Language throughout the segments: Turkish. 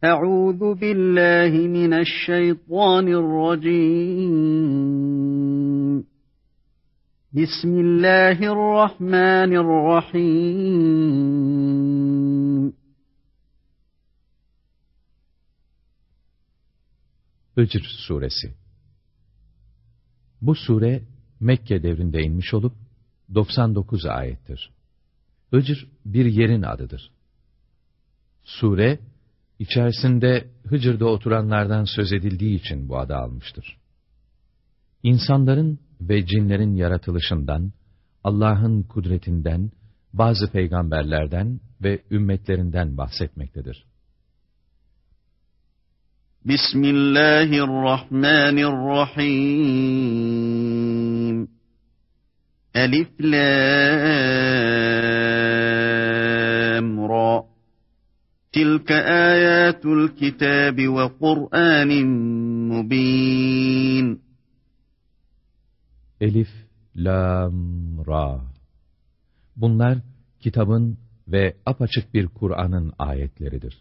Euzu billahi mineşşeytanirracim. Bismillahirrahmanirrahim. Hicr Suresi. Bu sure Mekke devrinde inmiş olup 99 ayettir. Hicr bir yerin adıdır. Sure içerisinde Hicr'da oturanlardan söz edildiği için bu adı almıştır. İnsanların ve cinlerin yaratılışından, Allah'ın kudretinden, bazı peygamberlerden ve ümmetlerinden bahsetmektedir. Bismillahirrahmanirrahim. Elif lam ra. Tilke ayatul kitabi ve Kur'anin mubin. Elif, Lam, Ra. Bunlar kitabın ve apaçık bir Kur'an'ın ayetleridir.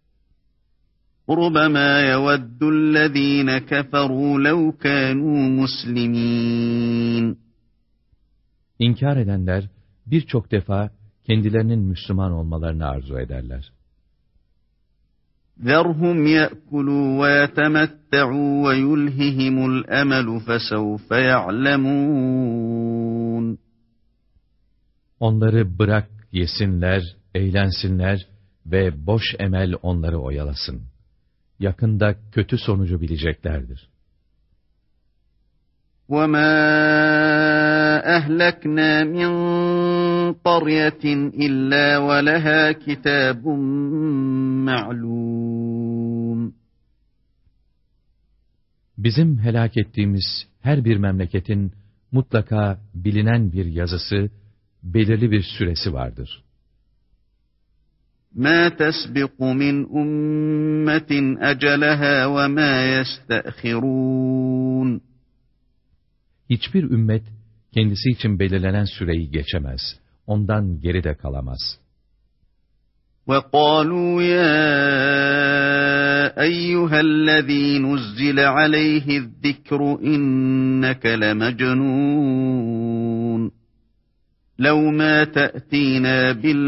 رُبَمَا يَوَدُّ الَّذ۪ينَ كَفَرُوا لَوْ كَانُوا مُسْلِمِينَ. İnkar edenler birçok defa kendilerinin Müslüman olmalarını arzu ederler. ذَرْهُمْ يَأْكُلُوا وَيَتَمَتَّعُوا وَيُلْهِهِمُ الْأَمَلُ فَسَوْفَ يَعْلَمُونَ. Onları bırak yesinler, eğlensinler ve boş emel onları oyalasın. Yakında kötü sonucu bileceklerdir. وَمَا أَهْلَكْنَا مِنْ قَرْيَةٍ إِلَّا وَلَهَا كِتَابٌ مَعْلُومٌ. Bizim helak ettiğimiz her bir memleketin mutlaka bilinen bir yazısı, belirli bir süresi vardır. مَا تَسْبِقُ مِنْ أُمَّةٍ أَجَلَهَا وَمَا يَسْتَأْخِرُونَ. Hiçbir ümmet kendisi için belirlenen süreyi geçemez. Ondan geri de kalamaz. وَقَالُوا يَا أَيُّهَا الَّذ۪ي نُزِّلَ عَلَيْهِ الذِّكْرُ إِنَّكَ لَمَجْنُونَ لَوْ مَا تَأْتِينَا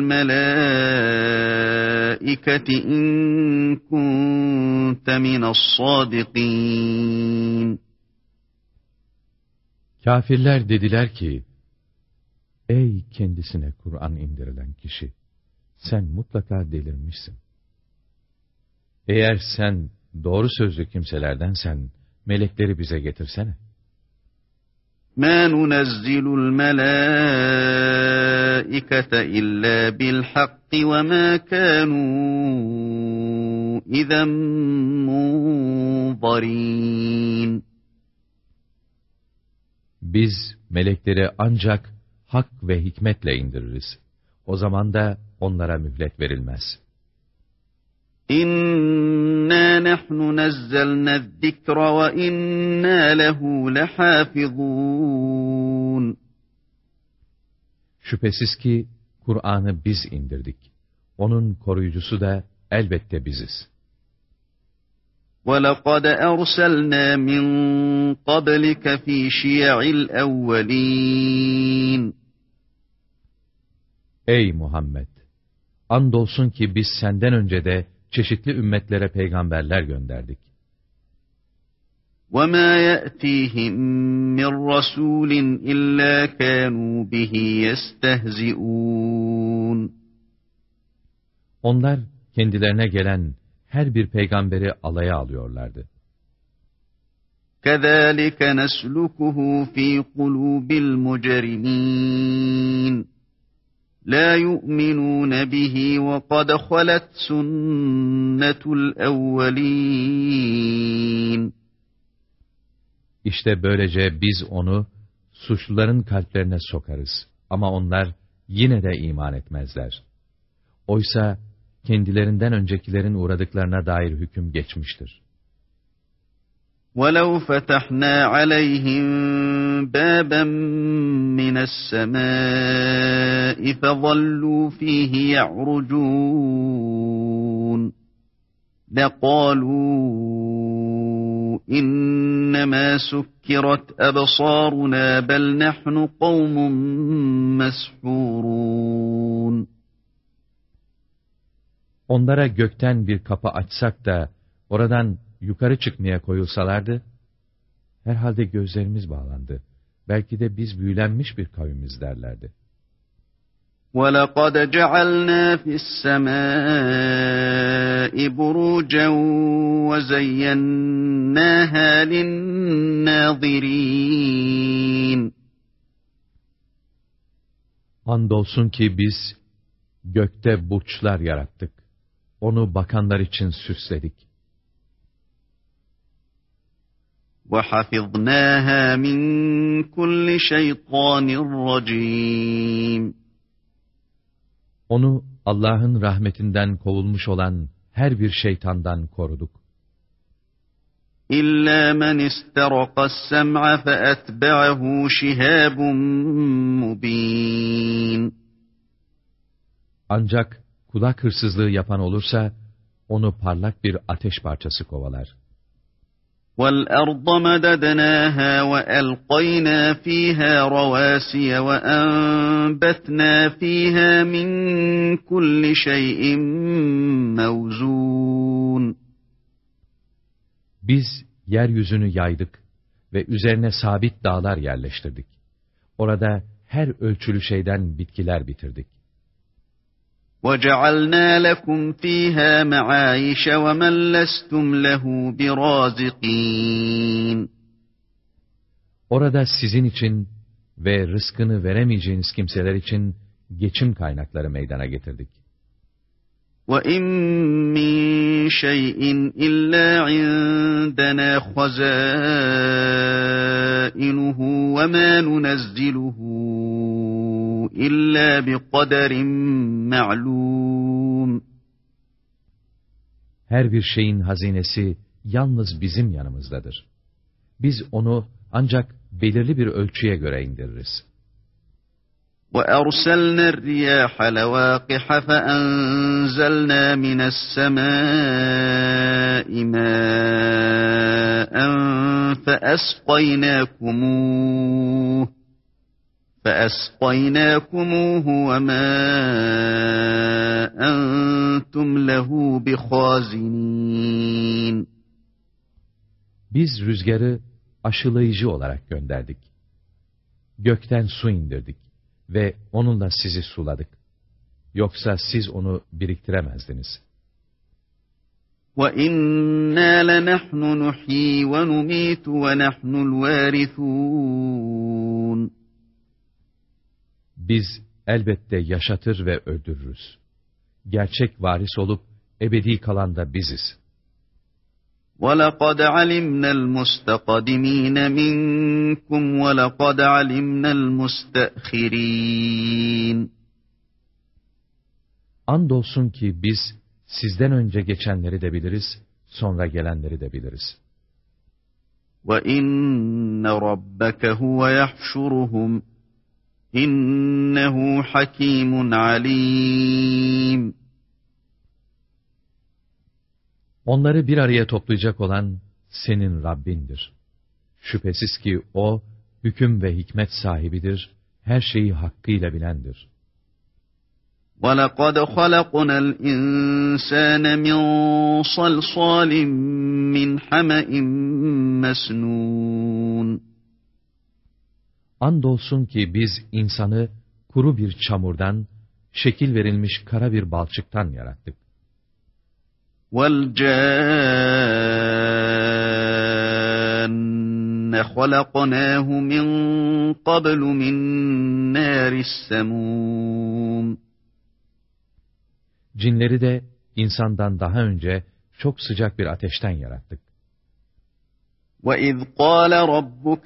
بِالْمَلَائِكَةِ إِنْ كُنْتَ مِنَ الصَّادِقِينَ. Kafirler dediler ki, ey kendisine Kur'an indirilen kişi, sen mutlaka delirmişsin. Eğer sen doğru sözlü kimselerdensen, melekleri bize getirsene. مَا نُنَزِّلُ الْمَلَائِكَةَ إِلَّا بِالْحَقِّ وَمَا كَانُوا إِذًا مُنظَرِينَ. Biz melekleri ancak hak ve hikmetle indiririz. O zaman da onlara mühlet verilmez. İnna nahnu nazzalna zikra ve inna lehu lehafizun. Şüphesiz ki Kur'an'ı biz indirdik. Onun koruyucusu da elbette biziz. وَلَقَدْ أَرْسَلْنَا مِنْ قَبْلِكَ فِي شِيَعِ الْأَوَّلِينَ. Ey Muhammed! Andolsun ki biz senden önce de çeşitli ümmetlere peygamberler gönderdik. وَمَا يَأْتِيهِمْ مِنْ رَسُولٍ إِلَّا كَانُوا بِهِ يَسْتَهْزِئُونَ. Onlar kendilerine gelen her bir peygamberi alaya alıyorlardı. كَذَٰلِكَ نَسْلُكُهُ ف۪ي قُلُوبِ الْمُجْرِمِينَ. لَا يُؤْمِنُونَ بِهِ وَقَدْ خَلَتْ سُنَّةُ الْأَوَّلِينَ. İşte böylece biz onu suçluların kalplerine sokarız. Ama onlar yine de iman etmezler. Oysa kendilerinden öncekilerin uğradıklarına dair hüküm geçmiştir. وَلَوْ فَتَحْنَا عَلَيْهِمْ بَابًا مِنَ السَّمَاءِ فَظَلُّوا ف۪يهِ يَعْرُجُونَ لَقَالُوا اِنَّمَا سُكِّرَتْ أَبْصَارُنَا بَلْ نَحْنُ قَوْمٌ مَسْحُورُونَ. Onlara gökten bir kapı açsak da oradan yukarı çıkmaya koyulsalardı, herhalde gözlerimiz bağlandı. Belki de biz büyülenmiş bir kavimiz derlerdi. وَلَقَدْ جَعَلْنَا فِي السَّمَاءِ بُرُوجًا وَزَيَّنَّاهَا لِلنَّاظِرِينَ. Andolsun ki biz gökte burçlar yarattık. Onu bakanlar için süsledik. وَحَفِظْنَاهَا مِنْ كُلِّ شَيْطَانٍ رَجِيمٍ. Onu Allah'ın rahmetinden kovulmuş olan her bir şeytandan koruduk. İllâ men isteraqas sem'a feetbe'ahu şihâbun mubîn. Ancak kulak hırsızlığı yapan olursa, onu parlak bir ateş parçası kovalar. وَالْأَرْضَ مَدَدْنَاهَا وَأَلْقَيْنَا فِيهَا رَوَاسِيَ وَأَنبَتْنَا فِيهَا مِنْ كُلِّ شَيْءٍ مَوْزُونٍ. Biz yeryüzünü yaydık ve üzerine sabit dağlar yerleştirdik. Orada her ölçülü şeyden bitkiler bitirdik. وَجَعَلْنَا لَكُمْ فِيهَا مَعَايِشَ وَمَنْ لَسْتُمْ لَهُ بِرَازِقِينَ. Orada sizin için ve rızkını veremeyeceğiniz kimseler için geçim kaynakları meydana getirdik. وَاِنْ مِنْ شَيْءٍ اِلَّا عِنْدَنَا خَزَائِنُهُ وَمَا نُنَزِّلُهُ إِلَّا بِقَدَرٍ مَعْلُومٍ. Her bir şeyin hazinesi yalnız bizim yanımızdadır. Biz onu ancak belirli bir ölçüye göre indiririz. وَأَرْسَلْنَا الرِّيَاحَ لَوَاقِحَ فَأَنْزَلْنَا مِنَ السَّمَاءِ مَاءً فَأَسْقَيْنَاكُمُوهُ وَمَا أَنْتُمْ لَهُ بِخَازِنِينَ. Biz rüzgarı aşılayıcı olarak gönderdik. Gökten su indirdik ve onunla sizi suladık. Yoksa siz onu biriktiremezdiniz. وَإِنَّا لَنَحْنُ نُحْيِي وَنُمِيتُ وَنَحْنُ الْوَارِثُونَ. Biz elbette yaşatır ve öldürürüz. Gerçek varis olup ebedi kalan da biziz. وَلَقَدْ عَلِمْنَا الْمُسْتَقْدِمِينَ مِنْكُمْ وَلَقَدْ عَلِمْنَا الْمُسْتَأْخِرِينَ. Andolsun ki biz sizden önce geçenleri de biliriz, sonra gelenleri de biliriz. وَإِنَّ رَبَّكَ هُوَ يَحْشُرُهُمْ إِنَّهُ حَكِيمٌ عَلِيمٌ. Onları bir araya toplayacak olan senin Rabbindir. Şüphesiz ki O, hüküm ve hikmet sahibidir, her şeyi hakkıyla bilendir. وَلَقَدْ خَلَقْنَا الْإِنْسَانَ مِنْ صَلْصَالٍ مِنْ حَمَإٍ مَسْنُونٍ. Andolsun ki biz insanı kuru bir çamurdan, şekil verilmiş kara bir balçıktan yarattık. وَالْجَانَّ خَلَقْنَاهُ مِنْ قَبْلُ مِنْ نَارِ السَّمُومِ. Cinleri de insandan daha önce çok sıcak bir ateşten yarattık. وَإِذْ قَالَ رَبُّكَ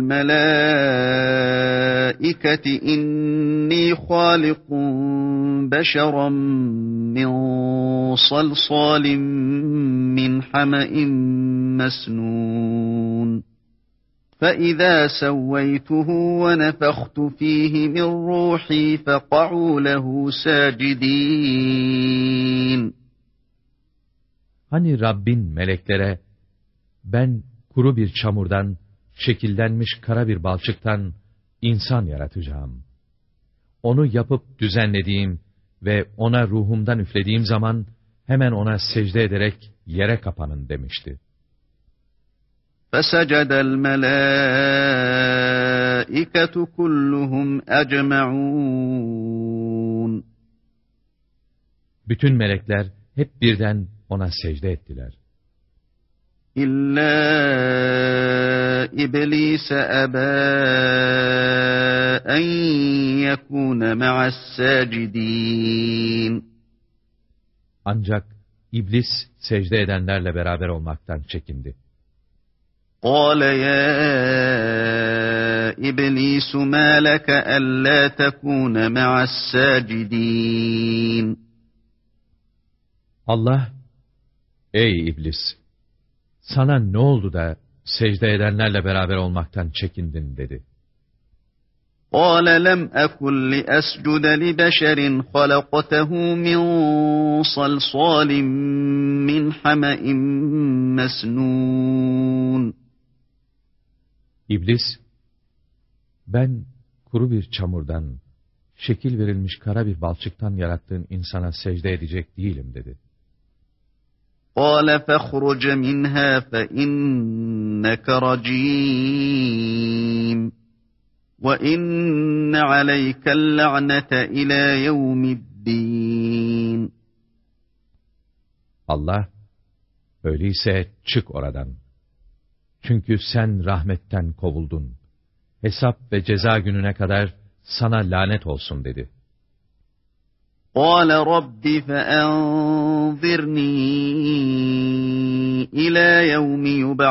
لِلْمَلَائِكَةِ إِنِّي خَالِقٌ بَشَرًا مِّنْ صَلْصَالٍ مِّنْ حَمَإٍ مَسْنُونٍ فَإِذَا سَوَّيْتُهُ وَنَفَخْتُ فِيهِ مِنْ رُوحِي فَقَعُوا لَهُ سَاجِدِينَ. Hani Rabbin meleklere, ben kuru bir çamurdan, şekillenmiş kara bir balçıktan insan yaratacağım. Onu yapıp düzenlediğim ve ona ruhumdan üflediğim zaman, hemen ona secde ederek yere kapanın demişti. فَسَجَدَ الْمَلَائِكَةُ كُلُّهُمْ أَجْمَعُونَ Bütün melekler hep birden ona secde ettiler. İlla İblis aba en yekuna ma'as sacidin. Ancak iblis secde edenlerle beraber olmaktan çekindi. قال يا إبليس ما لك ألا تكون مع الساجدين. Allah, ey iblis! Sana ne oldu da secde edenlerle beraber olmaktan çekindin dedi. قال لم أكن لأسجد لبشر خلقته من صلصال من حمأ مسنون. İblis, ben kuru bir çamurdan, şekil verilmiş kara bir balçıktan yarattığın insana secde edecek değilim dedi. قال فاخرج منها فإنك رجيم وإن عليك اللعنة إلى يوم الدين. Allah, öyleyse çık oradan. Çünkü sen rahmetten kovuldun. Hesap ve ceza gününe kadar sana lanet olsun dedi. قال رب فأنظرني إلى يوم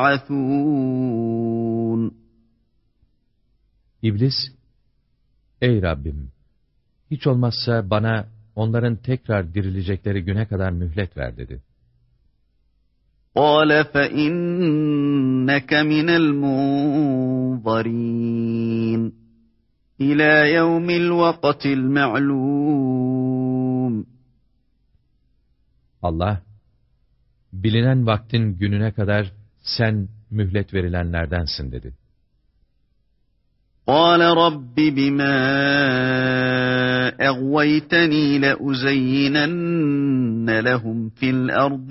يبعثون. İblis, ey Rabbim, hiç olmazsa bana onların tekrar dirilecekleri güne kadar mühlet ver dedi. قال فإنك من المنظرين إلى يوم الوقت المعلوم. Allah, bilinen vaktin gününe kadar sen mühlet verilenlerdensin dedi. قال رب بما أغويتني لأزينن لهم في الأرض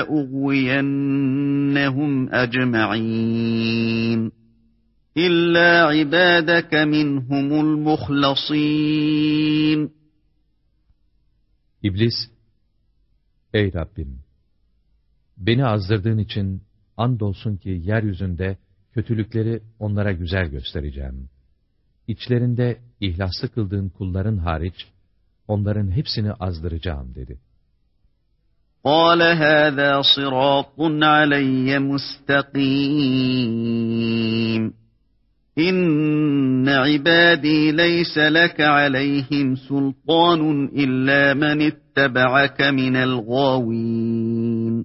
ولأغوينهم أجمعين إلا عبادك منهم المخلصين. İblis, ey Rabbim! Beni azdırdığın için andolsun ki yeryüzünde kötülükleri onlara güzel göstereceğim. İçlerinde ihlaslı kıldığın kulların hariç, onların hepsini azdıracağım dedi. قال هذا صراط علي مستقيم إن عبادي ليس لك عليهم سلطان إلا من اتبعك من الغاوين.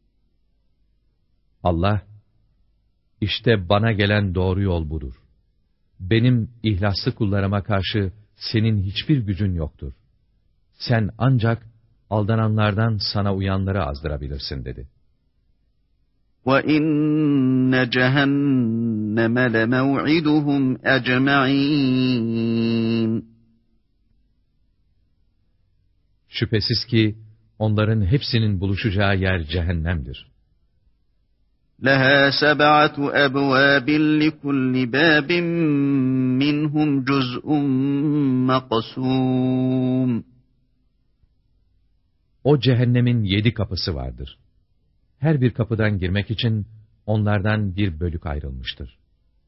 Allah, işte bana gelen doğru yol budur. Benim ihlaslı kullarıma karşı senin hiçbir gücün yoktur. Sen ancak aldananlardan sana uyanları azdırabilirsin dedi. وَإِنَّ جَهَنَّمَ لَمَوْعِدُهُمْ أَجْمَعِينَ. Şüphesiz ki onların hepsinin buluşacağı yer cehennemdir. لَهَا سَبْعَةُ أَبْوَابٍ لِكُلِّ بَابٍ مِّنْهُمْ جُزْءٌ مَقْسُومٌ. O cehennemin 7 kapısı vardır. Her bir kapıdan girmek için onlardan bir bölük ayrılmıştır.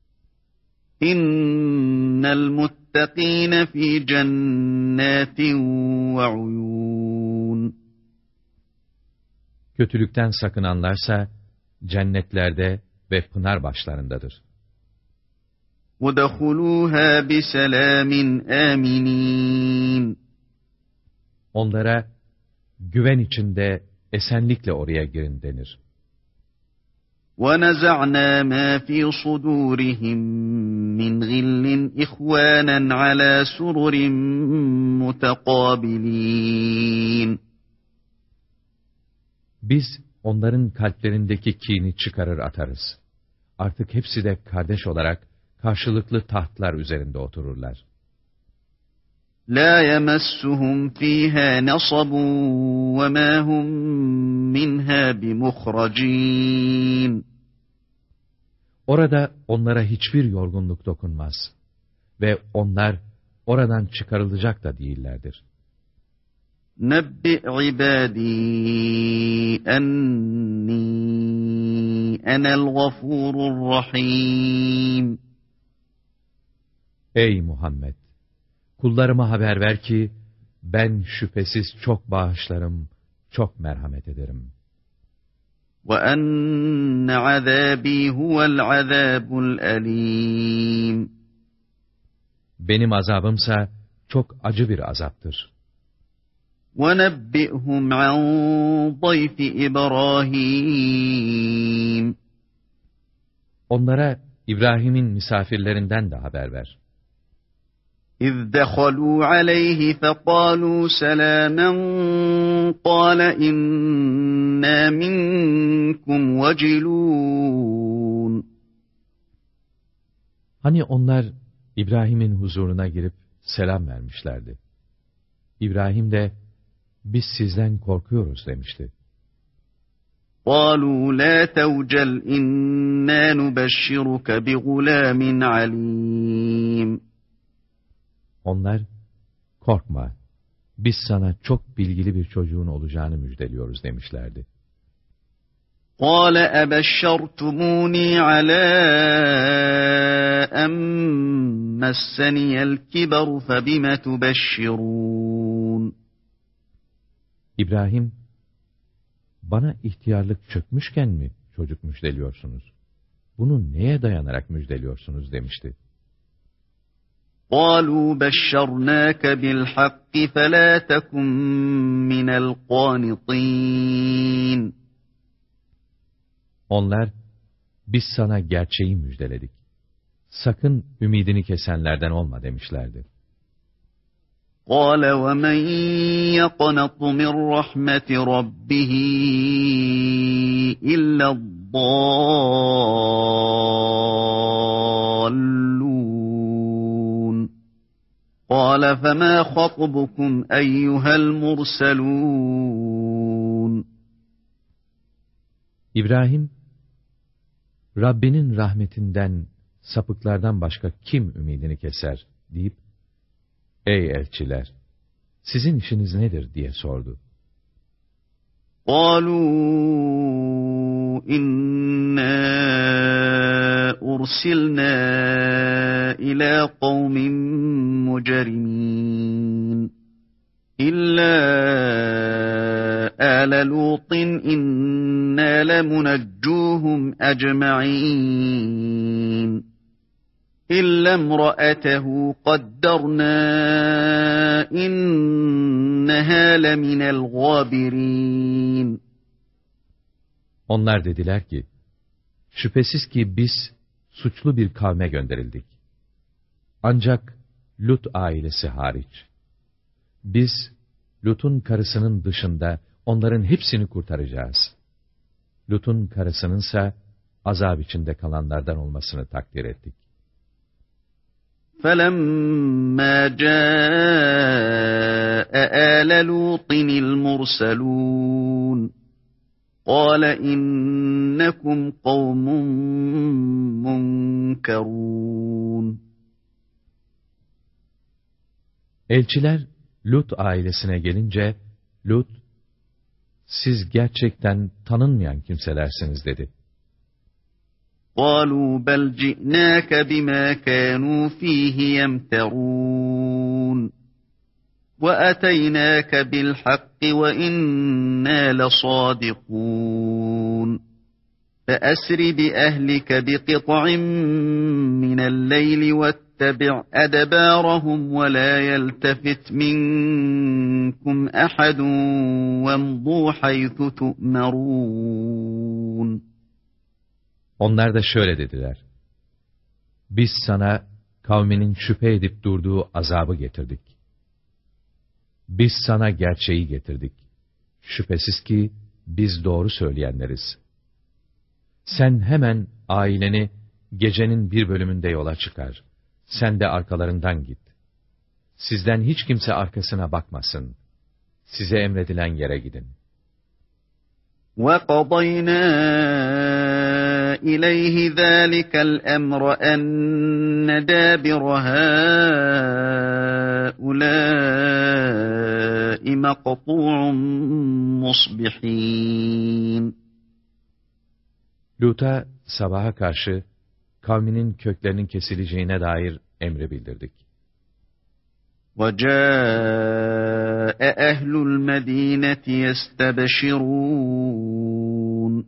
İnnel muttakîne fî cennâtin ve uyûn. Kötülükten sakınanlarsa cennetlerde ve pınar başlarındadır. وَدَخُلُوهَا بِسَلَامٍ آمِنِينَ. Onlara güven içinde esenlikle oraya girin denir. وَنَزَعْنَا مَا فِي صُدُورِهِمْ مِنْ غِلٍّ إِخْوَانًا عَلَى سُرُرٍ مُتَقَابِلِينَ. Biz onların kalplerindeki kini çıkarır atarız. Artık hepsi de kardeş olarak karşılıklı tahtlar üzerinde otururlar. لَا يَمَسُّهُمْ ف۪يهَا نَصَبٌ وَمَا هُمْ مِنْهَا بِمُخْرَج۪ينَ Orada onlara hiçbir yorgunluk dokunmaz. Ve onlar oradan çıkarılacak da değillerdir. نَبِّئْ عِبَادِي أَنِّي أَنَا الْغَفُورُ الرَّحِيمُ Ey Muhammed! Kullarıma haber ver ki, ben şüphesiz çok bağışlarım, çok merhamet ederim. وَأَنَّ عَذَابِي هُوَ الْعَذَابُ الْأَلِيمُ Benim azabımsa çok acı bir azaptır. وَنَبِّئْهُمْ عَنْ ضَيْفِ إِبْرَاهِيمَ Onlara İbrahim'in misafirlerinden de haber ver. إِذْ دَخَلُوا عَلَيْهِ فَقَالُوا سَلَامًا قَالَ إِنَّا مِنْكُمْ وَجِلُونَ Hani onlar İbrahim'in huzuruna girip selam vermişlerdi. İbrahim de, biz sizden korkuyoruz demişti. قَالُوا لَا تَوْجَلْ إِنَّا نُبَشِّرُكَ بِغُلَامٍ عَلِيمٍ Onlar, korkma, biz sana çok bilgili bir çocuğun olacağını müjdeliyoruz demişlerdi. قَالَ أَبَشَّرْتُمُونِي عَلَى أَنْ مَسَّنِيَ الْكِبَرُ فَبِمَ تُبَشِّرُونَ İbrahim, bana ihtiyarlık çökmüşken mi çocuk müjdeliyorsunuz? Bunu neye dayanarak müjdeliyorsunuz demişti. قَالُوا بَشَّرْنَاكَ بِالْحَقِّ فَلَا تَكُنْ مِنَ الْقَانِطِينَ Onlar, biz sana gerçeği müjdeledik. Sakın ümidini kesenlerden olma demişlerdi. قَالَ وَمَنْ يَقْنَطُ مِنْ رَحْمَةِ رَبِّهِ إِلَّا الضَّالُّونَ قَالَ فَمَا خَطْبُكُمْ أَيُّهَا الْمُرْسَلُونَ İbrahim, Rabbinin rahmetinden, sapıklardan başka kim ümidini keser deyip, ey elçiler, sizin işiniz nedir diye sordu. قَالُوا إِنَّا أُرْسِلْنَا إِلَى قَوْمٍ مُجْرِمِينَ إِلَّا آلَ لُوطٍ إِنَّا لَمُنَجُّوهُمْ أَجْمَعِينَ إِلَّا امْرَأَتَهُ قَدَّرْنَا إِنَّهَا لَمِنَ الْغَابِرِينَ Onlar dediler ki, şüphesiz ki biz suçlu bir kavme gönderildik. Ancak Lut ailesi hariç. Biz Lut'un karısının dışında onların hepsini kurtaracağız. Lut'un karısınınsa azap içinde kalanlardan olmasını takdir ettik. فَلَمَّا جَاءَ آلَ لُوطٍ الْمُرْسَلُونَ قَالَ إِنَّكُمْ قَوْمٌ مُنْكَرُونَ Elçiler Lut ailesine gelince, Lut, siz gerçekten tanınmayan kimselersiniz dedi. قَالُوا بَلْ جِئْنَاكَ بِمَا كَانُوا فِيهِ يَمْتَرُونَ وَأَتَيْنَاكَ بِالْحَقِّ وَإِنَّا لَصَادِقُونَ فَأَسْرِ بِأَهْلِكَ بِقِطْعٍ مِّنَ اللَّيْلِ وَاتَّبِعْ أَدْبَارَهُمْ وَلَا يَلْتَفِتْ مِنكُمْ أَحَدٌ وَامْضُوا حَيْثُ تُؤْمَرُونَ Onlar da şöyle dediler. Biz sana kavminin şüphe edip durduğu azabı getirdik. Biz sana gerçeği getirdik. Şüphesiz ki biz doğru söyleyenleriz. Sen hemen aileni gecenin bir bölümünde yola çıkar. Sen de arkalarından git. Sizden hiç kimse arkasına bakmasın. Size emredilen yere gidin. وَقَضَيْنَا إِلَيْهِ ذَٰلِكَ الْأَمْرَ أَنَّ دَابِرَ هَٰؤُلَاءِ مَقْطُوعٌ مُصْبِحِينَ. Lut'a sabaha karşı kavminin köklerinin kesileceğine dair emri bildirdik. وَجَاءَ أَهْلُ الْمَد۪ينَةِ يَسْتَبْشِرُونَ.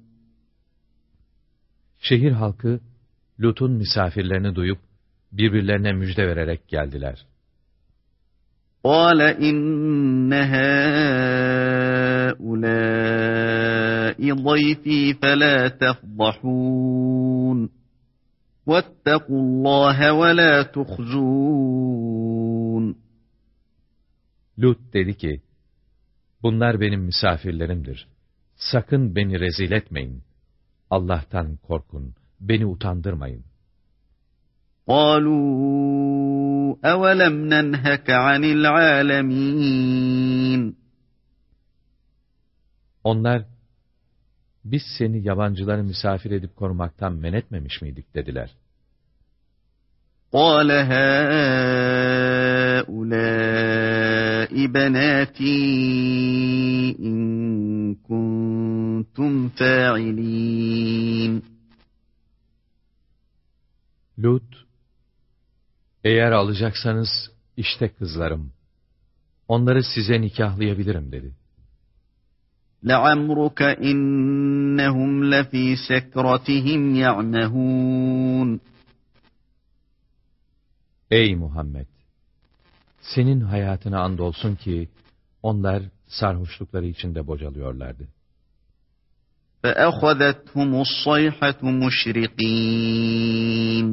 Şehir halkı, Lut'un misafirlerini duyup, birbirlerine müjde vererek geldiler. قَالَ إِنَّ هَٰؤُلَاءِ ضَيْفِي فَلَا تَفْضَحُونَ وَاتَّقُوا اللّٰهَ وَلَا تُخْزُونَ. Lut dedi ki, bunlar benim misafirlerimdir. Sakın beni rezil etmeyin. Allah'tan korkun, beni utandırmayın. قَالُوا أَوَلَمْ نَنْهَكَ عَنِ الْعَالَمِينَ. Onlar, biz seni yabancıları misafir edip korumaktan men etmemiş miydik dediler. قَالَ هَٰؤُلَاءِ بَنَاتِي إِن كُنتُمْ فَاعِلِينَ. Lut, eğer alacaksanız işte kızlarım, onları size nikahlayabilirim dedi. لَعَمْرُكَ إِنَّهُمْ لَفِي سَكْرَتِهِمْ يَعْمَهُونَ. Ey Muhammed! Senin hayatına andolsun ki, onlar sarhoşlukları içinde bocalıyorlardı. فَأَخَذَتْهُمُ الصَّيْحَةُ مُشْرِقِينَ.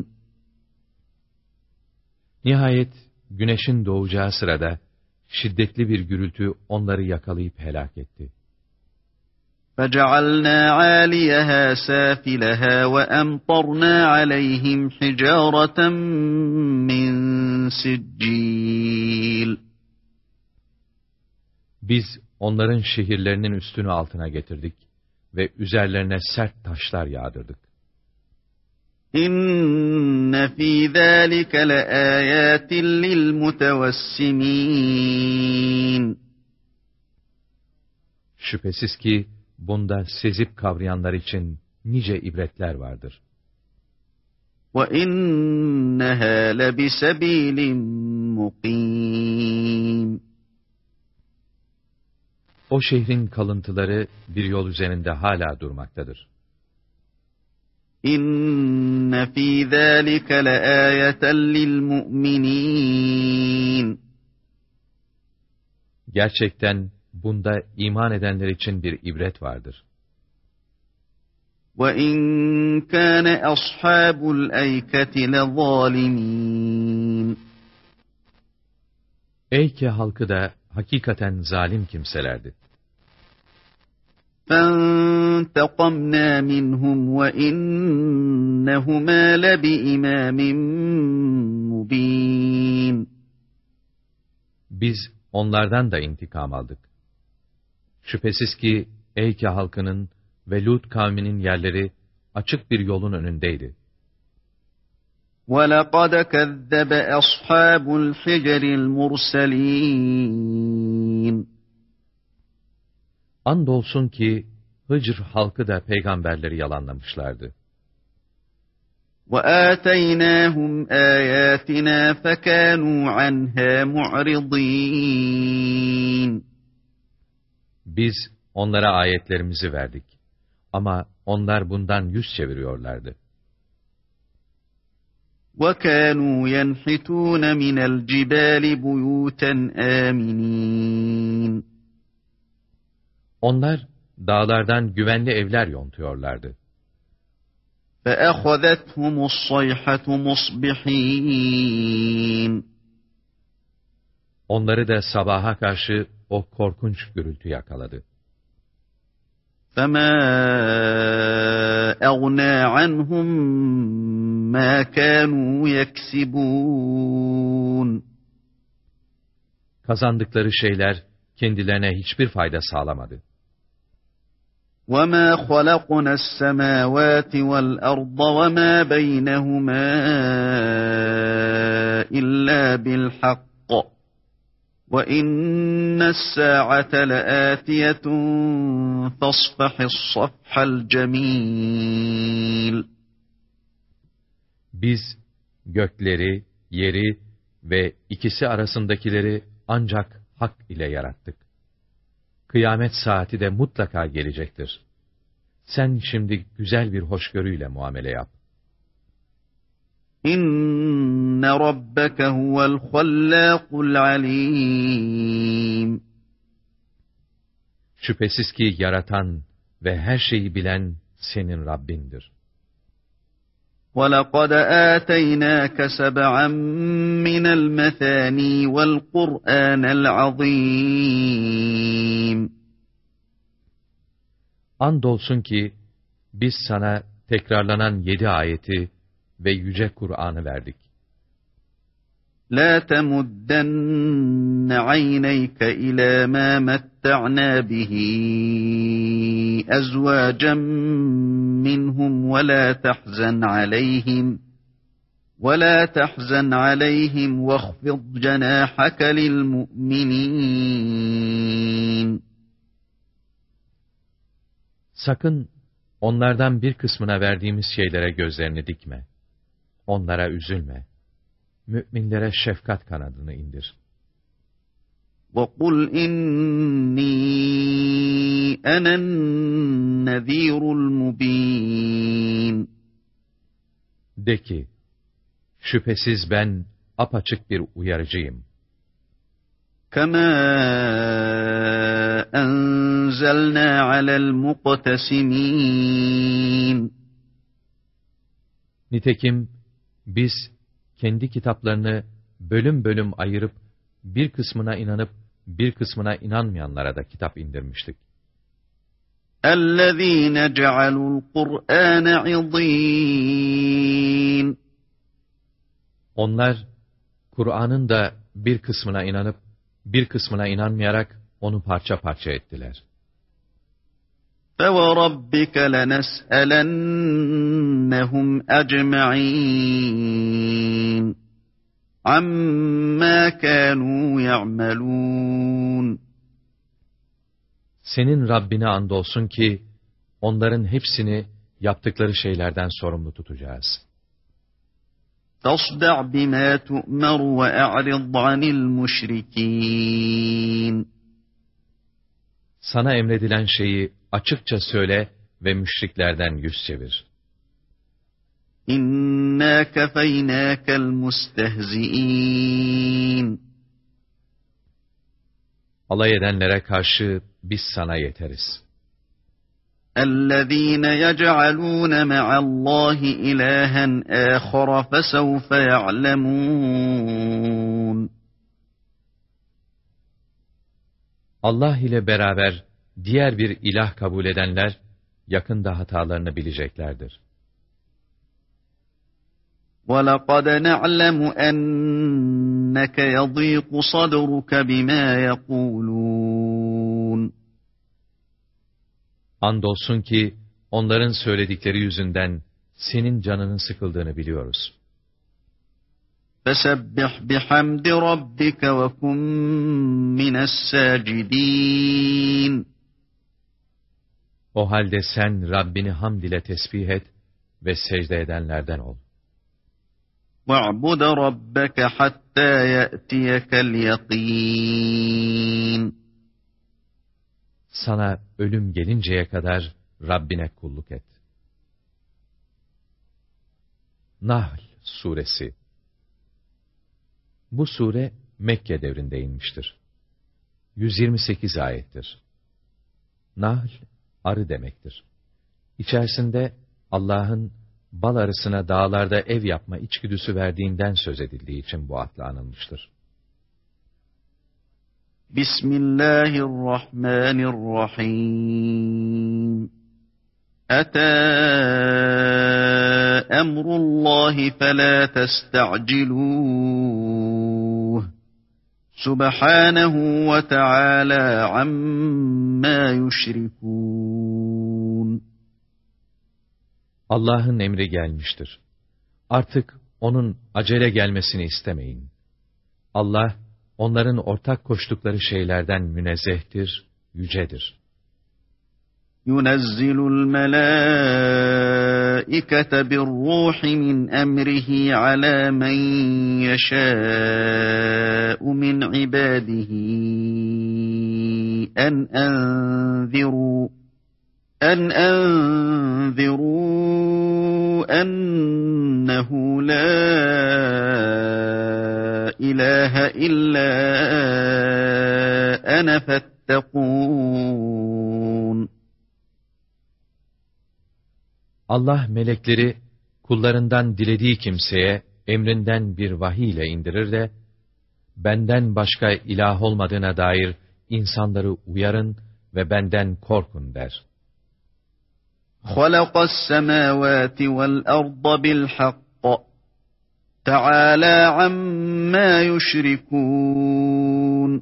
Nihayet güneşin doğacağı sırada şiddetli bir gürültü onları yakalayıp helak etti. فَجَعَلْنَا عَالِيَهَا سَافِلَهَا وَأَمْطَرْنَا عَلَيْهِمْ حِجَارَةً مِّن سِجِّيلٍ. Biz onların şehirlerinin üstünü altına getirdik ve üzerlerine sert taşlar yağdırdık. İnne fî zâlike leâyâtin lilmutevessimîn. Şüphesiz ki bunda sezip kavrayanlar için nice ibretler vardır. وَإِنَّهَا لَبِسَب۪يلٍ مُقِيمٍ. O şehrin kalıntıları bir yol üzerinde hala durmaktadır. İnne fî zâlike leâyeten lilmu'minîn. Gerçekten bunda iman edenler için bir ibret vardır. وَاِنْ كَانَ أَصْحَابُ الْاَيْكَةِ لَظَالِمِينَ. Eyke halkı da hakikaten zalim kimselerdi. فَانْتَقَمْنَا مِنْهُمْ وَاِنَّهُمَا لَبِإِمَامٍ مُّب۪ينٍ. Biz onlardan da intikam aldık. Şüphesiz ki Eyke halkının ve Lut kavminin yerleri açık bir yolun önündeydi. وَلَقَدْ كَذَّبَ أَصْحَابُ الْحِجْرِ الْمُرْسَلِينَ. Andolsun ki Hıcr halkı da peygamberleri yalanlamışlardı. وَآتَيْنَاهُمْ آيَاتِنَا فَكَانُوا عَنْهَا مُعْرِضِينَ. Biz onlara ayetlerimizi verdik. Ama onlar bundan yüz çeviriyorlardı. وَكَانُوا يَنْحِتُونَ مِنَ الْجِبَالِ بُيُوتًا آمِنِينَ. Onlar dağlardan güvenli evler yontuyorlardı. فَأَخَذَتْهُمُ الصَّيْحَةُ مُصْبِحِينَ. Onları da sabaha karşı o korkunç gürültü yakaladı. فَمَا أَغْنَى عَنْهُمْ مَا كَانُوا يَكْسِبُونَ Kazandıkları şeyler kendilerine hiçbir fayda sağlamadı. وَمَا خَلَقْنَا السَّمَاوَاتِ وَالْأَرْضَ وَمَا بَيْنَهُمَا إِلَّا بِالْحَقِّ وَإِنَّ السَّاعَةَ لَآتِيَةٌ فَاصْفَحِ الصَّفْحَ الْجَمِيلَ Biz gökleri, yeri ve ikisi arasındakileri ancak hak ile yarattık. Kıyamet saati de mutlaka gelecektir. Sen şimdi güzel bir hoşgörüyle muamele yap. İnne rabbeke huvel hallâkul alîm. Şüphesiz ki yaratan ve her şeyi bilen senin Rabbindir. وَلَقَدْ آتَيْنَاكَ سَبْعًا مِنَ الْمَثَانِي وَالْقُرْآنَ الْعَظِيمِ Andolsun ki biz sana tekrarlanan 7 ayeti ve yüce Kur'an'ı verdik. لَا تَمُدَّنَّ عَيْنَيْكَ إِلَى مَا مَتَّعْنَا بِهِ أَزْوَاجًا مِّنْهُمْ وَلَا تَحْزَنْ عَلَيْهِمْ وَاخْفِضْ جَنَاحَكَ لِلْمُؤْمِنِينَ Sakın onlardan bir kısmına verdiğimiz şeylere gözlerini dikme. Onlara üzülme. Müminlere şefkat kanadını indir. وَقُلْ إِنِّي أَنَا النَّذِيرُ الْمُبِينُ De ki, şüphesiz ben apaçık bir uyarıcıyım. كَمَا أَنزَلْنَا عَلَى الْمُقْتَسِمِينَ Nitekim biz kendi kitaplarını bölüm bölüm ayırıp bir kısmına inanıp bir kısmına inanmayanlara da kitap indirmiştik. اَلَّذ۪ينَ جَعَلُوا الْقُرْآنَ عِضِينَ Onlar Kur'an'ın da bir kısmına inanıp bir kısmına inanmayarak onu parça parça ettiler. فَوَرَبِّكَ لَنَسْأَلَنَّهُمْ أَجْمَعِينَ عَمَّا كَانُوا يَعْمَلُونَ Senin Rabbine andolsun ki onların hepsini yaptıkları şeylerden sorumlu tutacağız. فَاصْدَعْ بِمَا تُؤْمَرُ وَاَعْرِضْ عَنِ الْمُشْرِكِينَ Sana emredilen şeyi açıkça söyle ve müşriklerden yüz çevir. İnna kefeynâkel mustehzi'in. Alay edenlere karşı biz sana yeteriz. اَلَّذ۪ينَ يَجْعَلُونَ مَعَ اللّٰهِ اِلَٰهًا آخَرَ فَسَوْفَ يَعْلَمُونَ Allah ile beraber diğer bir ilah kabul edenler yakında hatalarını bileceklerdir. وَلَقَدْ نَعْلَمُ أَنَّكَ يَضِيقُ صَدْرُكَ بِمَا يَقُولُونَ Andolsun ki onların söyledikleri yüzünden senin canının sıkıldığını biliyoruz. فَسَبِّحْ بِحَمْدِ رَبِّكَ وَكُنْ مِنَ السَّاجِدِينَ O halde sen Rabbini hamd ile tesbih et ve secde edenlerden ol. وَاعْبُدْ رَبَّكَ حَتَّى يَأْتِيَكَ الْيَقِينَ Sana ölüm gelinceye kadar Rabbine kulluk et. Nahl Suresi. Bu sure Mekke devrinde inmiştir. 128 ayettir. Nahl, arı demektir. İçerisinde Allah'ın bal arısına dağlarda ev yapma içgüdüsü verdiğinden söz edildiği için bu adla anılmıştır. Bismillahirrahmanirrahim. Ata emrullahi fela testa'ciluh. Subhanahu ve Teala amma yüşrikûn. Allah'ın emri gelmiştir. Artık onun acele gelmesini istemeyin. Allah, onların ortak koştukları şeylerden münezzehtir, yücedir. يُنَزِّلُ الْمَلَائِكَةَ بِالرُّوحِ مِنْ أَمْرِهِ عَلَى مَنْ يَشَاءُ مِنْ عِبَادِهِ أَنْ أَنْذِرُوا أَنَّهُ لَا إِلَٰهَ إِلَّا أَنَا فَاتَّقُونِ. Allah melekleri kullarından dilediği kimseye emrinden bir vahiy ile indirir de, benden başka ilah olmadığına dair insanları uyarın ve benden korkun der. خَلَقَ السَّمَاوَاتِ وَالْأَرْضَ بِالْحَقِّ تَعَالَى عَمَّا يُشْرِكُونَ.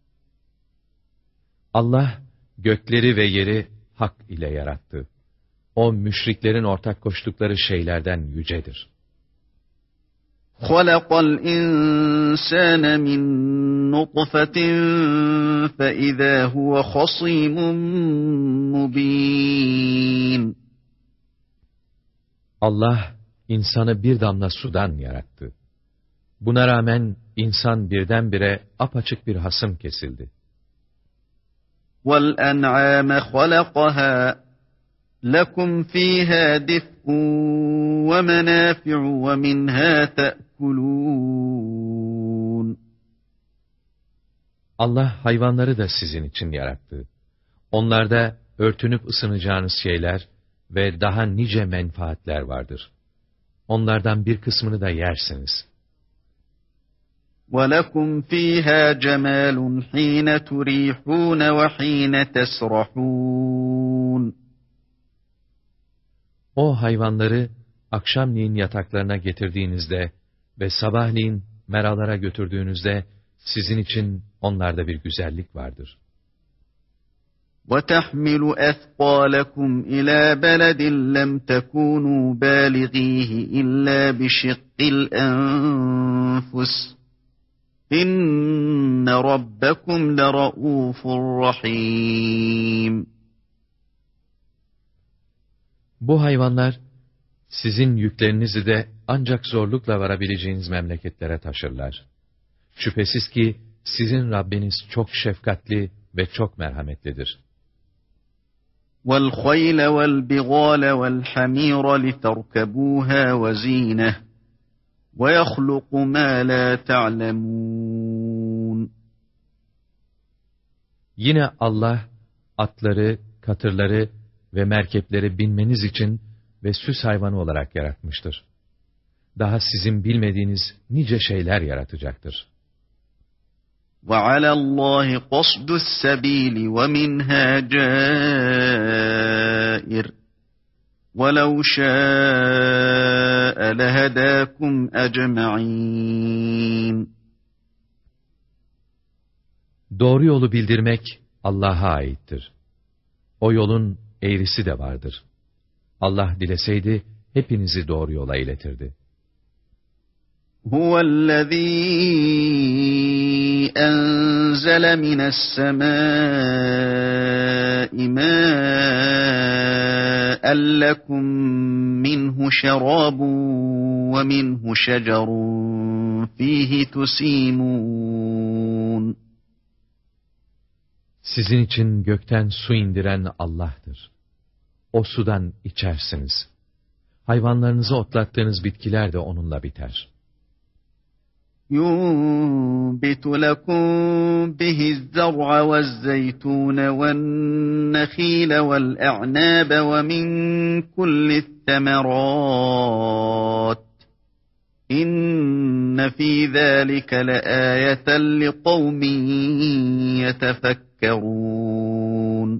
Allah gökleri ve yeri hak ile yarattı. O müşriklerin ortak koştukları şeylerden yücedir. خَلَقَ الْإِنْسَانَ مِنْ نُطْفَةٍ فَإِذَا هُوَ خَصِيمٌ مُبِينٌ. Allah insanı bir damla sudan yarattı. Buna rağmen insan birdenbire apaçık bir hasım kesildi. وَالْأَنْعَامَ خَلَقَهَا لَكُمْ فِيهَا دِفْءٌ وَمَنَافِعُ وَمِنْهَا تَأْكُلُونَ. Allah hayvanları da sizin için yarattı. Onlarda örtünüp ısınacağınız şeyler ve daha nice menfaatler vardır. Onlardan bir kısmını da yersiniz. وَلَكُمْ فِيهَا جَمَالٌ حِينَ تُرِيحُونَ وَحِينَ تَسْرَحُونَ. O hayvanları akşamleyin yataklarına getirdiğinizde ve sabahleyin meralara götürdüğünüzde sizin için onlarda bir güzellik vardır. وَتَحْمِلُ أَثْقَالَكُمْ إِلَى بَلَدٍ لَمْ تَكُونُوا بَالِغِيهِ إِلَّا بِشِقِّ الْأَنْفُسِ إِنَّ رَبَّكُمْ لَرَءُوفٌ رَحِيمٌ. Bu hayvanlar sizin yüklerinizi de ancak zorlukla varabileceğiniz memleketlere taşırlar. Şüphesiz ki sizin Rabbiniz çok şefkatli ve çok merhametlidir. وَالْخَيْلَ وَالْبِغَالَ وَالْحَمِيرَ لِتَرْكَبُوهَا وَزِينَةً وَيَخْلُقُ مَا لَا تَعْلَمُونَ. Yine Allah atları, katırları ve merkepleri binmeniz için ve süs hayvanı olarak yaratmıştır. Daha sizin bilmediğiniz nice şeyler yaratacaktır. وَعَلَى اللّٰهِ قَصْدُ السَّب۪يلِ وَمِنْهَا جَائِرٌ وَلَوْ شَاءَ لَهَدَاكُمْ أَجْمَعِينَ. Doğru yolu bildirmek Allah'a aittir. O yolun eğrisi de vardır. Allah dileseydi hepinizi doğru yola iletirdi. هُوَ الَّذ۪ي أَنْزَلَ مِنَ السَّمَاءِ مَاءً لَكُمْ مِنْهُ شَرَابٌ وَمِنْهُ شَجَرٌ فِيهِ تُسِيمُونَ. Sizin için gökten su indiren Allah'tır. O sudan içersiniz. Hayvanlarınızı otlattığınız bitkiler de onunla biter. يُنْبِتُ لَكُمْ بِهِ الزَّرْعَ وَالزَّيْتُونَ وَالنَّخِيلَ وَالْأَعْنَابَ وَمِنْ كُلِّ الثَّمَرَاتِ إِنَّ فِي ذَٰلِكَ لَآيَةً لِقَوْمٍ يَتَفَكَّرُونَ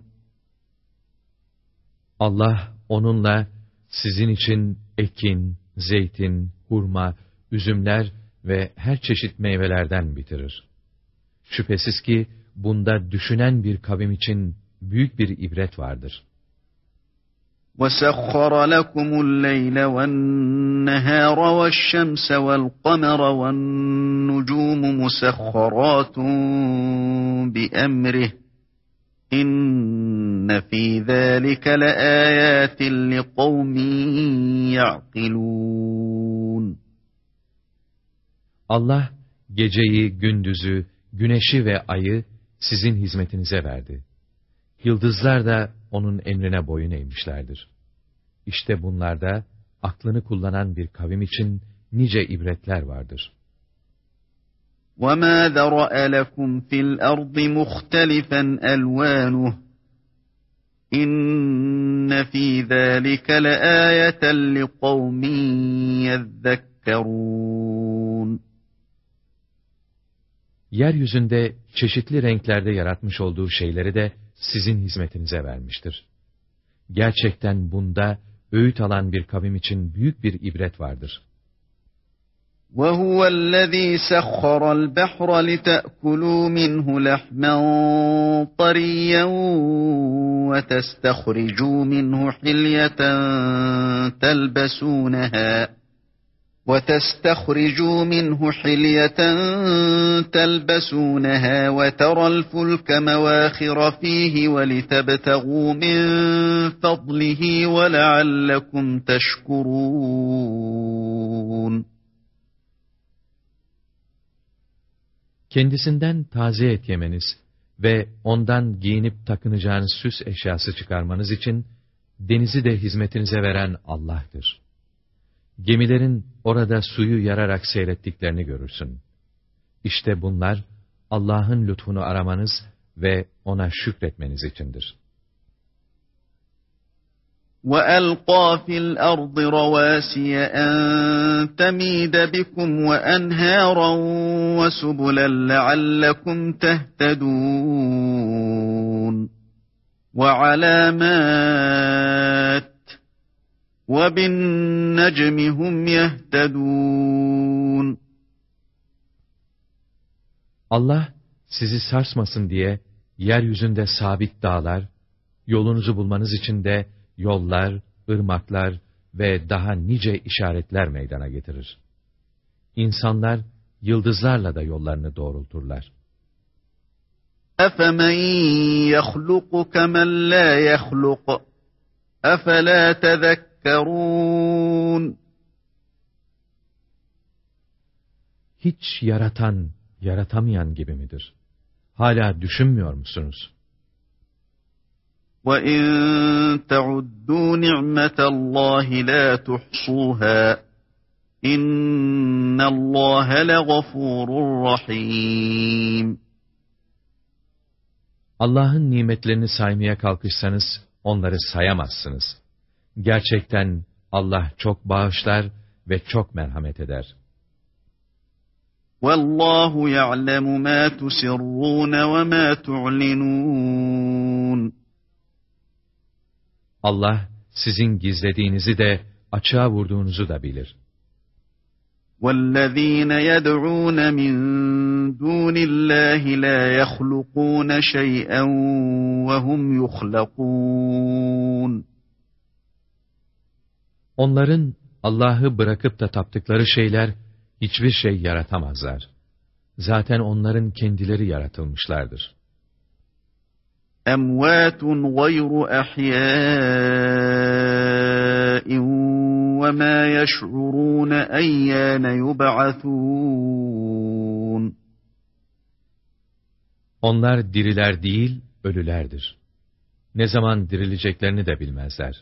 Allah onunla sizin için ekin, zeytin, hurma, üzümler ve her çeşit meyvelerden bitirir. Şüphesiz ki bunda düşünen bir kavim için büyük bir ibret vardır. وَسَخَّرَ لَكُمُ اللَّيْلَ وَالنَّهَارَ وَالشَّمْسَ وَالْقَمَرَ وَالنُّجُومُ مُسَخَّرَاتٌ بِأَمْرِهِ إِنَّ فِي ذَٰلِكَ لَآيَاتٍ لِقَوْمٍ يَعْقِلُونَ Allah geceyi, gündüzü, güneşi ve ayı sizin hizmetinize verdi. Yıldızlar da onun emrine boyun eğmişlerdir. İşte bunlarda aklını kullanan bir kavim için nice ibretler vardır. وَمَا ذَرَأَ لَكُمْ فِي الْأَرْضِ مُخْتَلِفًا أَلْوَانُهُ إِنَّ فِي ذَٰلِكَ لَآيَةً لِقَوْمٍ يَذَّكَّرُونَ Yeryüzünde çeşitli renklerde yaratmış olduğu şeyleri de sizin hizmetinize vermiştir. Gerçekten bunda öğüt alan bir kavim için büyük bir ibret vardır. وَهُوَ الَّذ۪ي سَخَّرَ الْبَحْرَ لِتَأْكُلُوا مِنْهُ لَحْمًا طَرِيًّا وَتَسْتَخْرِجُوا مِنْهُ حِلْيَةً تَلْبَسُونَهَا وَتَرَى الْفُلْكَ مَوَاخِرَ فِيهِ وَلِتَبْتَغُوا مِنْ فَضْلِهِ وَلَعَلَّكُمْ تَشْكُرُونَ Kendisinden taze et yemeniz ve ondan giyinip takınacağınız süs eşyası çıkarmanız için denizi de hizmetinize veren Allah'tır. Gemilerin orada suyu yararak seyrettiklerini görürsün. İşte bunlar Allah'ın lütfunu aramanız ve ona şükretmeniz içindir. وَأَلْقَى فِي الْأَرْضِ رَوَاسِيَ أَن تَمِيدَ بِكُمْ وَأَنْهَارًا وَسُبُلًا لَعَلَّكُمْ تَهْتَدُونَ وَعَلَامَاتٍ وَبِالنَّجْمِ هُمْ يَهْتَدُونَ Allah sizi sarsmasın diye yeryüzünde sabit dağlar, yolunuzu bulmanız için de yollar, ırmaklar ve daha nice işaretler meydana getirir. İnsanlar yıldızlarla da yollarını doğrulturlar. أَفَمَنْ يَخْلُقُ كَمَنْ لَا يَخْلُقُ أَفَلَا تَذَكَّرُونَ Hiç yaratan, yaratamayan gibi midir? Hala düşünmüyor musunuz? وَاِنْ تَعُدُّوا نِعْمَةَ اللّٰهِ لَا تُحْصُوهَا اِنَّ اللّٰهَ لَغَفُورٌ رَحِيمٌ Allah'ın nimetlerini saymaya kalkışsanız onları sayamazsınız. Gerçekten Allah çok bağışlar ve çok merhamet eder. وَاللّٰهُ يَعْلَمُ مَا تُسِرُّونَ وَمَا تُعْلِنُونَ Allah sizin gizlediğinizi de açığa vurduğunuzu da bilir. وَالَّذ۪ينَ يَدْعُونَ مِنْ دُونِ اللّٰهِ لَا يَخْلُقُونَ شَيْئًا وَهُمْ يُخْلَقُونَ Onların Allah'ı bırakıp da taptıkları şeyler hiçbir şey yaratamazlar. Zaten onların kendileri yaratılmışlardır. اَمْوَاتٌ غَيْرُ اَحْيَاءٍ وَمَا يَشْعُرُونَ اَيَّانَ يُبْعَثُونَ Onlar diriler değil, ölülerdir. Ne zaman dirileceklerini de bilmezler.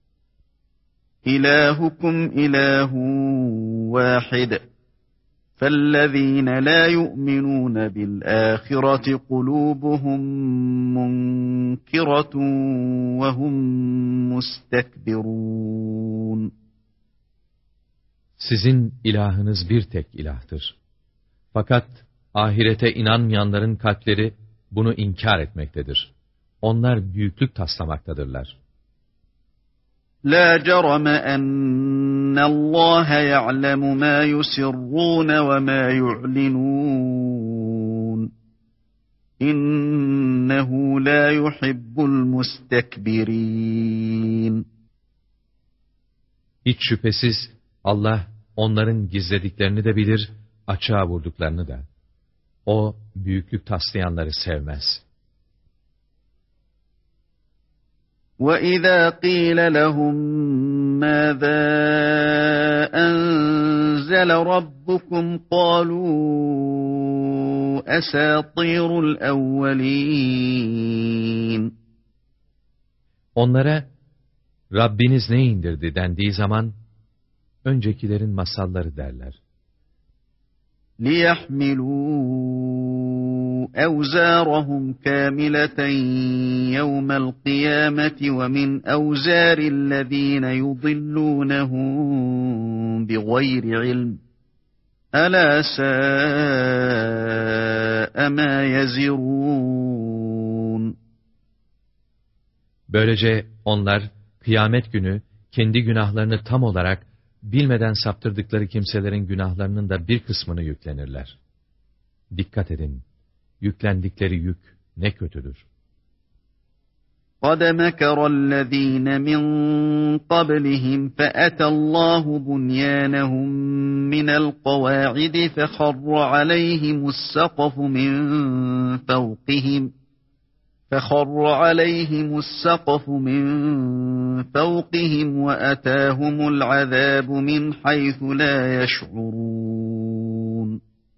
İlahukum ilahun vahid. فَالَّذ۪ينَ لَا يُؤْمِنُونَ بِالْآخِرَةِ قُلُوبُهُمْ مُنْكِرَةٌ وَهُمْ مُسْتَكْبِرُونَ Sizin ilahınız bir tek ilahtır. Fakat ahirete inanmayanların kalpleri bunu inkar etmektedir. Onlar büyüklük taslamaktadırlar. La cerame ennallâhe ya'lemu mâ yusirrûne ve mâ yu'linûn. İnnehu la yuhibbul mustekbirîn. Hiç şüphesiz Allah onların gizlediklerini de bilir, açığa vurduklarını da. O büyüklük taslayanları sevmez. وَإِذَا قِيلَ لَهُمْ مَاذَا أَنزَلَ رَبُّكُمْ قَالُوا أَسَاطِيرُ الْأَوَّلِينَ. Onlara Rabbiniz ne indirdi dendiği zaman öncekilerin masalları derler. لِيَحْمِلُوا أَوْزَارَهُمْ كَامِلَةً يَوْمَ الْقِيَامَةِ وَمِنْ أَوْزَارِ الَّذ۪ينَ يُضِلُّونَهُمْ بِغَيْرِ عِلْمٍ أَلَا سَاءَ مَا يَزِرُونَ. Böylece onlar kıyamet günü kendi günahlarını tam olarak bilmeden saptırdıkları kimselerin günahlarının da bir kısmını yüklenirler. Dikkat yüklendikleri yük ne kötüdür. قَدْ مَكَرَ الَّذ۪ينَ مِنْ قَبْلِهِمْ فَأَتَى اللّٰهُ بُنْيَانَهُمْ مِنَ الْقَوَاعِدِ فَخَرَّ عَلَيْهِمُ السَّقْفُ مِنْ فَوْقِهِمْ وَأَتَاهُمُ الْعَذَابُ مِنْ حَيْثُ لَا يَشْعُرُونَ.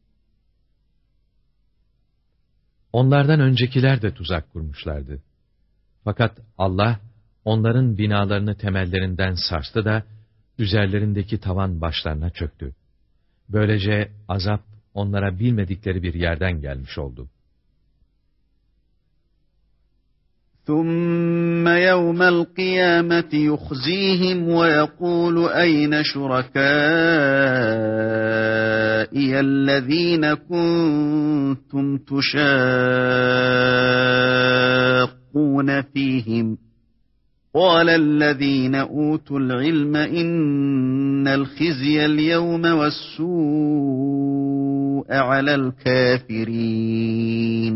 Onlardan öncekiler de tuzak kurmuşlardı. Fakat Allah onların binalarını temellerinden sarstı da üzerlerindeki tavan başlarına çöktü. Böylece azap onlara bilmedikleri bir yerden gelmiş oldu. ثُمَّ يَوْمَ الْقِيَامَةِ يُخْزِيهِمْ وَيَقُولُ أَيْنَ شُرَكَائِيَ الَّذ۪ينَ كُنْتُمْ تُشَاقُّونَ ف۪يهِمْ قَالَ الَّذ۪ينَ أُوتُوا الْعِلْمَ إِنَّ الْخِزْيَ الْيَوْمَ وَالسُّوءَ عَلَى الْكَافِرِينَ.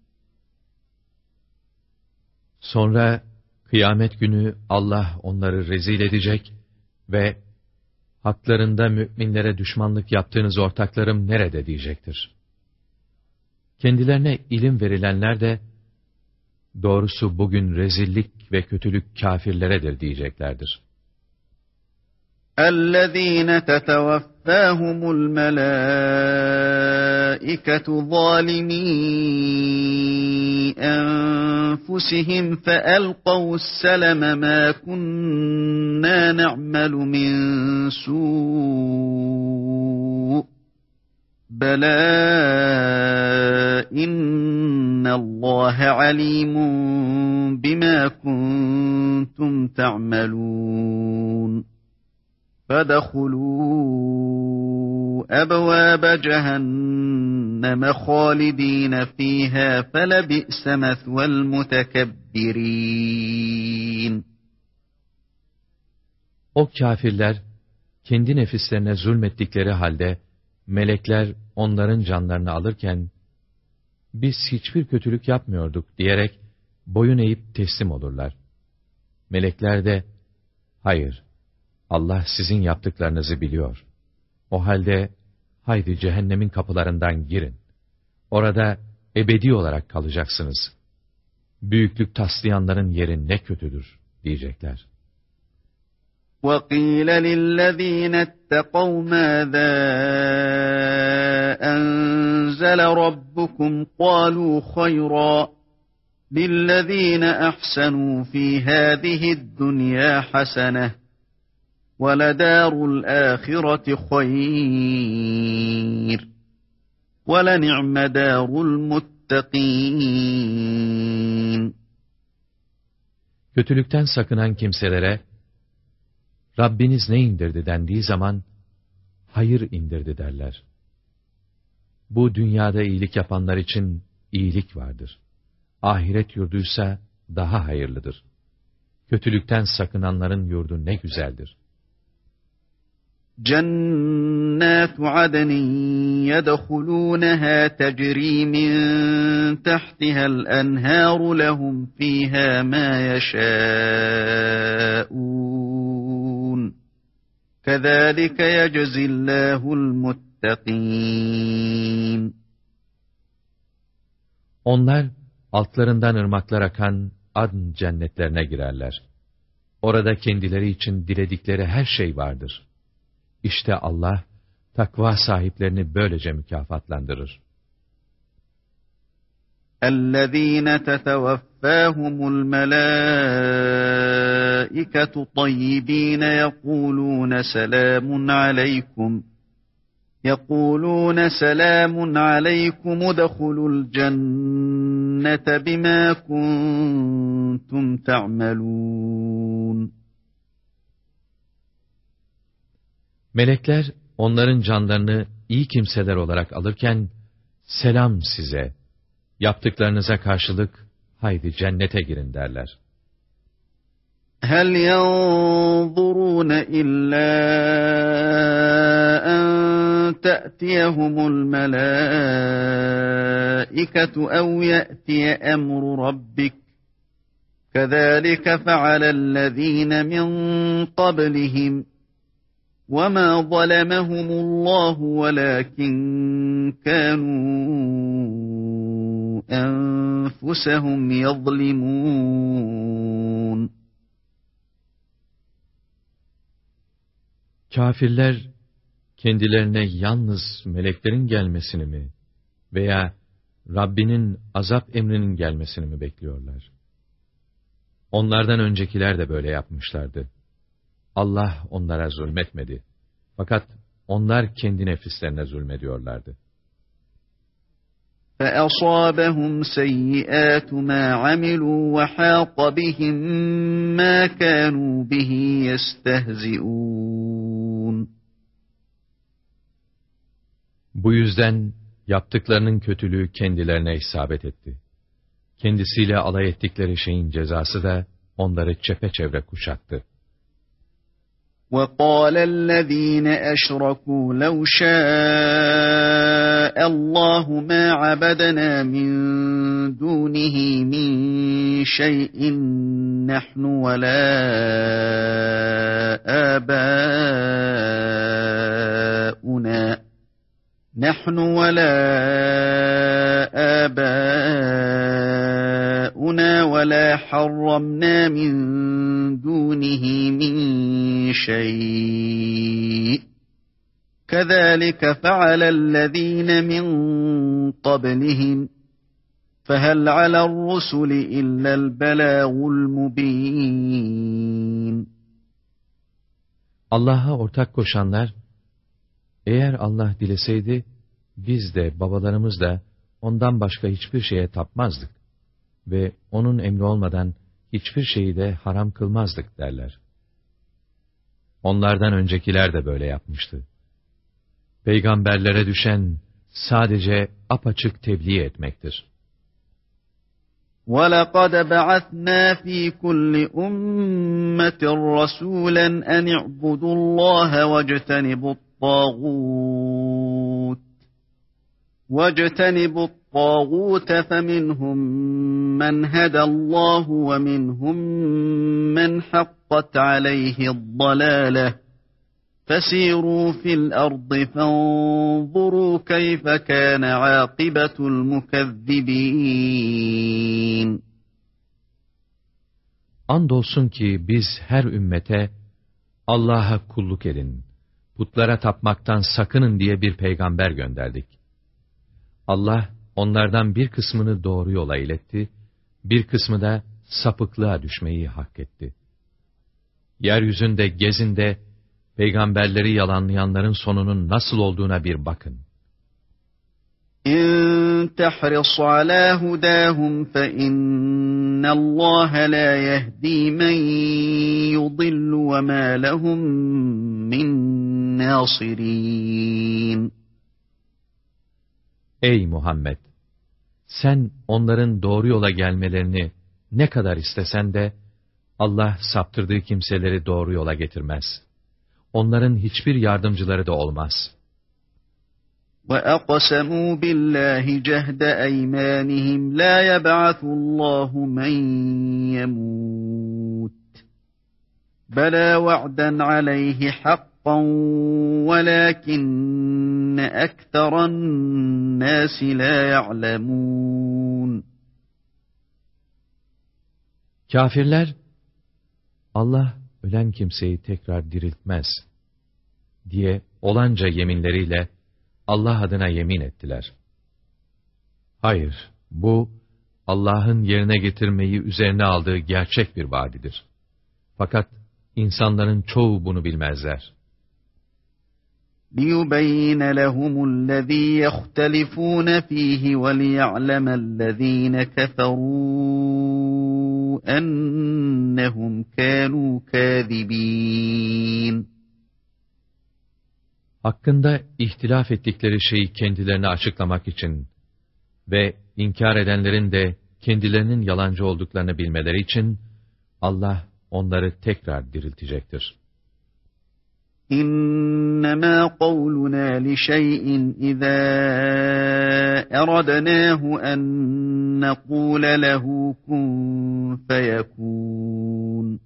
Sonra kıyamet günü Allah onları rezil edecek ve haklarında müminlere düşmanlık yaptığınız ortaklarım nerede diyecektir. Kendilerine ilim verilenler de doğrusu bugün rezillik ve kötülük kâfirleredir diyeceklerdir. اَلَّذ۪ينَ تَتَوَفَّاهُمُ الْمَلَائِكَةُ ظَالِمِي أَنفُسِهِمْ فَأَلْقَوْا السَّلَمَ مَا كُنَّا نَعْمَلُ مِنْ سُوءٍ بَلَى إِنَّ اللّٰهَ عَلِيمٌ بِمَا كُنْتُمْ تَعْمَلُونَ. فَدَخُلُوا أَبْوَابَ جَهَنَّمَ خَالِد۪ينَ ف۪يهَا فَلَبِئْسَ مَثْوَى الْمُتَكَبِّر۪ينَ. O kâfirler kendi nefislerine zulmettikleri halde melekler onların canlarını alırken biz hiçbir kötülük yapmıyorduk diyerek boyun eğip teslim olurlar. Melekler de hayır, Allah sizin yaptıklarınızı biliyor. O halde haydi cehennemin kapılarından girin. Orada ebedi olarak kalacaksınız. Büyüklük taslayanların yeri ne kötüdür diyecekler. وَقِيلَ لِلَّذ۪ينَ اتَّقَوْا مَاذَا أَنزَلَ رَبُّكُمْ قَالُوا خَيْرًا لِلَّذ۪ينَ أَحْسَنُوا ف۪ي هَذِهِ الدُّنْيَا حَسَنَةٌ وَلَدَارُ الْآخِرَةِ خَيْرٌ وَلَنِعْمَ دَارُ الْمُتَّقِينَ. Kötülükten sakınan kimselere Rabbiniz ne indirdi dendiği zaman hayır indirdi derler. Bu dünyada iyilik yapanlar için iyilik vardır. Ahiret yurduysa daha hayırlıdır. Kötülükten sakınanların yurdu ne güzeldir. جَنَّاتُ عَدْنٍ يَدْخُلُونَهَا تَجْرِي مِنْ تَحْتِهَا الْأَنْهَارُ لَهُمْ فِيهَا مَا يَشَاءُونَ كَذَٰلِكَ يَجْزِي اللّٰهُ الْمُتَّقِينَ. Onlar altlarından ırmaklar akan Adn cennetlerine girerler. Orada kendileri için diledikleri her şey vardır. İşte Allah, takva sahiplerini böylece mükafatlandırır. اَلَّذ۪ينَ تَتَوَفَّاهُمُ الْمَلَائِكَةُ طَيِّب۪ينَ يَقُولُونَ سَلَامٌ عَلَيْكُمُ ادْخُلُوا الْجَنَّةَ بِمَا كُنْتُمْ تَعْمَلُونَ. Melekler onların canlarını iyi kimseler olarak alırken, selam size, yaptıklarınıza karşılık, haydi cennete girin derler. هَلْ يَنْظُرُونَ إِلَّا أَنْ تَأْتِيَهُمُ الْمَلَائِكَةُ أَوْ يَأْتِيَ أَمْرُ رَبِّكَ كَذَٰلِكَ فَعَلَ الَّذ۪ينَ مِنْ قَبْلِهِمْ وَمَا ظَلَمَهُمُ اللّٰهُ وَلَكِنْ كَانُوا أَنْفُسَهُمْ يَظْلِمُونَ. Kafirler, kendilerine yalnız meleklerin gelmesini mi veya Rabbinin azap emrinin gelmesini mi bekliyorlar? Onlardan öncekiler de böyle yapmışlardı. Allah onlara zulmetmedi. Fakat onlar kendi nefislerine zulmediyorlardı. فَأَصَابَهُمْ سَيِّئَاتُ مَا عَمِلُوا وَحَاقَ بِهِمْ مَا كَانُوا بِهِ يَسْتَهْزِئُونَ. Bu yüzden yaptıklarının kötülüğü kendilerine isabet etti. Kendisiyle alay ettikleri şeyin cezası da onları çepeçevre kuşattı. وَقَالَ الَّذ۪ينَ أَشْرَكُوا لَوْ شَاءَ اللّٰهُ مَا عَبَدَنَا مِنْ دُونِهِ مِنْ شَيْءٍ نَحْنُ وَلَا آبَاؤُنَا وَلَا حَرَّمْنَا مِنْ دُونِهِ مِنْ شَيْءٍ كَذَٰلِكَ فَعَلَ الَّذ۪ينَ مِنْ قَبْلِهِمْ فَهَلْ عَلَى الرُّسُلِ إِلَّا الْبَلَاغُ الْمُب۪ينَ. Allah'a ortak koşanlar, eğer Allah dileseydi, biz de babalarımız da ondan başka hiçbir şeye tapmazdık ve onun emri olmadan hiçbir şeyi de haram kılmazdık derler. Onlardan öncekiler de böyle yapmıştı. Peygamberlere düşen sadece apaçık tebliğ etmektir. وَلَقَدْ بَعَثْنَا ف۪ي كُلِّ أُمَّةٍ رَسُولًا أَنِ اعْبُدُوا اللّٰهَ وَاجْتَنِبُوا الطَّاغُوتَ فَمِنْهُمْ مَنْ هَدَى اللّٰهُ وَمِنْهُمْ مَنْ حَقَّتْ عَلَيْهِ الضَّلَالَةُ فَسِيرُوا فِي الْأَرْضِ فَانْظُرُوا كَيْفَ كَانَ عَاقِبَةُ الْمُكَذِّبِينَ. Andolsun ki biz her ümmete Allah'a kulluk edin, putlara tapmaktan sakının diye bir peygamber gönderdik. Allah onlardan bir kısmını doğru yola iletti, bir kısmı da sapıklığa düşmeyi hak etti. Yeryüzünde gezin de peygamberleri yalanlayanların sonunun nasıl olduğuna bir bakın. İn tahris ala hudahum fe innallaha la yehdi men yudillu ve ma lehum min نَاصِرِينَ. Ey Muhammed! Sen onların doğru yola gelmelerini ne kadar istesen de, Allah saptırdığı kimseleri doğru yola getirmez. Onların hiçbir yardımcıları da olmaz. وَأَقْسَمُوا بِاللّٰهِ جَهْدَ أَيْمَانِهِمْ لَا يَبْعَثُ اللّٰهُ مَنْ يَمُوتُ بَلَى وَعْدًا عَلَيْهِ حَقًّا وَلَكِنَّ أَكْثَرَ النَّاسِ لَا يَعْلَمُونَ. Kafirler, Allah ölen kimseyi tekrar diriltmez diye olanca yeminleriyle Allah adına yemin ettiler. Hayır, bu Allah'ın yerine getirmeyi üzerine aldığı gerçek bir vaadidir. Fakat insanların çoğu bunu bilmezler. لِيُبَيِّنَ لَهُمُ الَّذ۪ي يَخْتَلِفُونَ ف۪يهِ وَلِيَعْلَمَ الَّذ۪ينَ كَفَرُوا اَنَّهُمْ كَانُوا كَاذِب۪ينَ. Hakkında ihtilaf ettikleri şeyi kendilerine açıklamak için ve inkar edenlerin de kendilerinin yalancı olduklarını bilmeleri için Allah onları tekrar diriltecektir. İnnemâ kavlunâ li şey'in izâ eradnâhu en nekûle lehu kun feyekûn.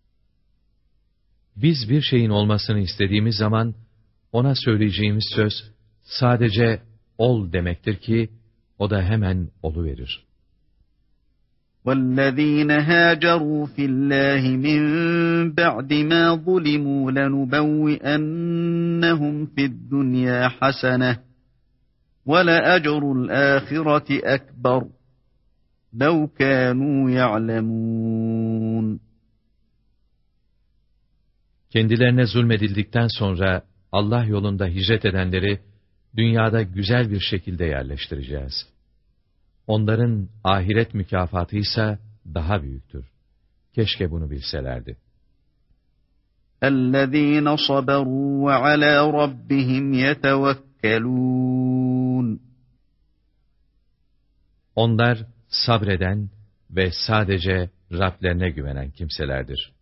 Biz bir şeyin olmasını istediğimiz zaman ona söyleyeceğimiz söz sadece ol demektir ki o da hemen oluverir. وَالَّذ۪ينَ هَاجَرُوا فِي اللّٰهِ مِنْ بَعْدِ مَا ظُلِمُوا لَنُبَوِّئَنَّهُمْ فِي الدُّنْيَا حَسَنَةً وَلَأَجْرُ الْآخِرَةِ أَكْبَرُ لَوْ كَانُوا يَعْلَمُونَ. Kendilerine zulmedildikten sonra Allah yolunda hicret edenleri dünyada güzel bir şekilde yerleştireceğiz. Onların ahiret mükafatı ise daha büyüktür. Keşke bunu bilselerdi. اَلَّذ۪ينَ صَبَرُوا وَعَلَى رَبِّهِمْ يَتَوَكَّلُونَ. Onlar sabreden ve sadece Rablerine güvenen kimselerdir.